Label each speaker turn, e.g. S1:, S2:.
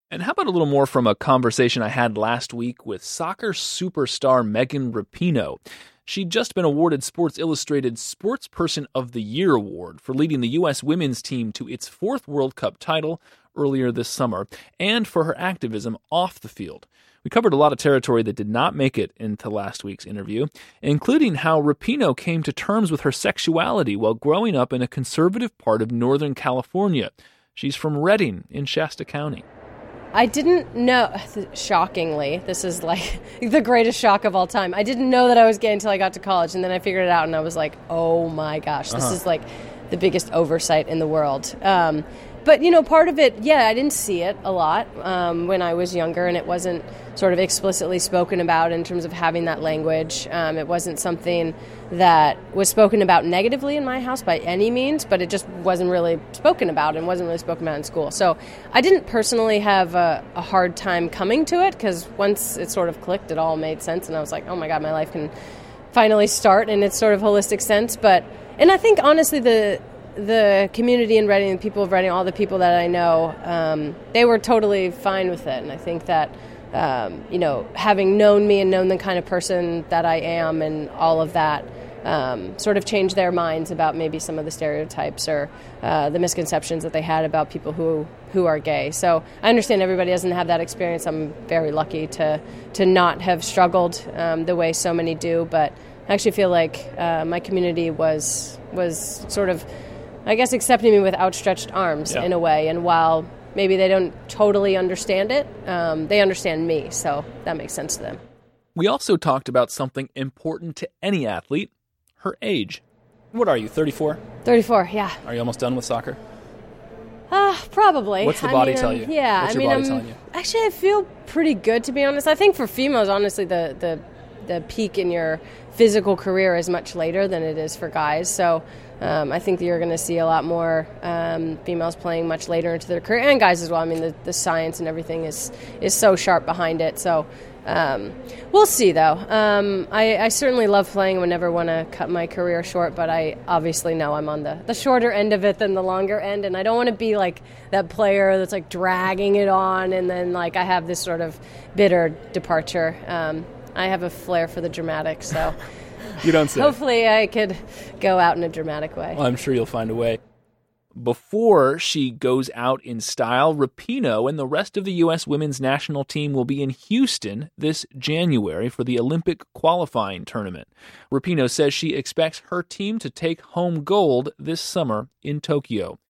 S1: And how about a little more from a conversation I had last week with soccer superstar Megan Rapinoe? She'd just been awarded Sports Illustrated's Sportsperson of the Year award for leading the U.S. women's team to its fourth World Cup title earlier this summer, and for her activism off the field. We covered a lot of territory that did not make it into last week's interview, including how Rapinoe came to terms with her sexuality while growing up in a conservative part of Northern California. She's from Redding in Shasta County.
S2: I didn't know, shockingly, this is like the greatest shock of all time. I didn't know that I was gay until I got to college, and then I figured it out, and I was like, oh my gosh, this is like the biggest oversight in the world. But, part of it, I didn't see it a lot when I was younger, and it wasn't sort of explicitly spoken about in terms of having that language. It wasn't something that was spoken about negatively in my house by any means, but it just wasn't really spoken about and wasn't really spoken about in school. So I didn't personally have a hard time coming to it, because once it sort of clicked, it all made sense, and I was like, oh my God, my life can finally start in its sort of holistic sense. And I think, honestly, the community in Redding, the people of Redding, all the people that I know, they were totally fine with it. And I think that, having known me and known the kind of person that I am and all of that, sort of changed their minds about maybe some of the stereotypes or the misconceptions that they had about people who are gay. So I understand everybody doesn't have that experience. I'm very lucky to not have struggled the way so many do. But I actually feel like my community was sort of, I guess, accepting me with outstretched arms in a way. And while maybe they don't totally understand it, they understand me. So that makes sense to them.
S1: We also talked about something important to any athlete, her age. What are you, 34?
S2: 34, yeah.
S1: Are you almost done with soccer?
S2: Probably.
S1: What's the body tell you?
S2: Yeah.
S1: What's your body telling you?
S2: Actually, I feel pretty good, to be honest. I think for females, honestly, the peak in your physical career is much later than it is for guys. So I think that you're going to see a lot more females playing much later into their career, and guys as well. I mean, the science and everything is so sharp behind it. So we'll see, though. I certainly love playing and would never want to cut my career short, but I obviously know I'm on the shorter end of it than the longer end, and I don't want to be like that player that's like dragging it on, and then like I have this sort of bitter departure. I have a flair for the dramatic, so
S1: you don't say.
S2: Hopefully I could go out in a dramatic way.
S1: Well, I'm sure you'll find a way. Before she goes out in style, Rapinoe and the rest of the U.S. women's national team will be in Houston this January for the Olympic qualifying tournament. Rapinoe says she expects her team to take home gold this summer in Tokyo.